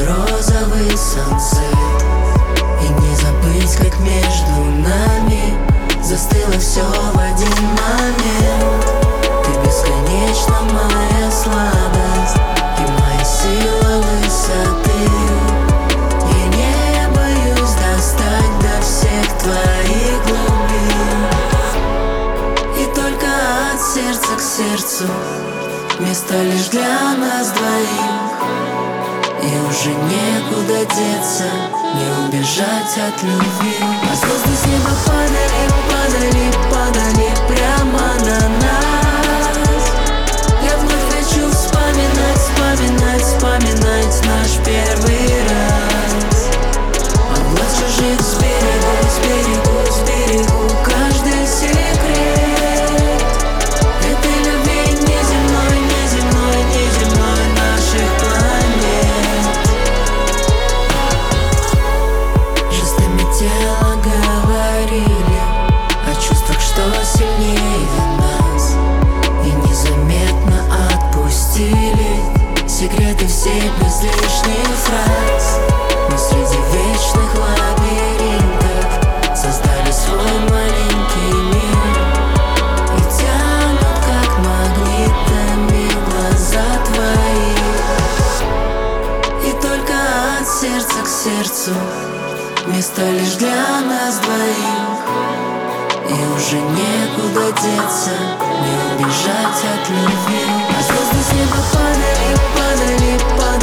розовый сансет. И не забыть, как между нами застыло все в один момент. Ты бесконечно моя слабость и моя сила высоты. Я не боюсь достать до всех твоих глубин. И только от сердца к сердцу место лишь для нас двоих. И уже некуда деться, не убежать от любви. А звезды с неба падали, падали, падали прямо на нас. Я вновь хочу вспоминать, вспоминать, вспоминать наш первый раз. От чужих сберегу, сберегу, сберегу каждый секрет этой любви неземной, неземной, неземной наших планет. Жестами тела говорили о чувствах, что сильнее нас, и незаметно отпустили секреты все без лишних фраз. Мы среди вечных лабиринтов создали свой маленький мир и тянут как магнитами глаза твои. И только от сердца к сердцу место лишь для нас двоих. И уже некуда деться, не убежать от любви. А звезды с неба падали, падали, падали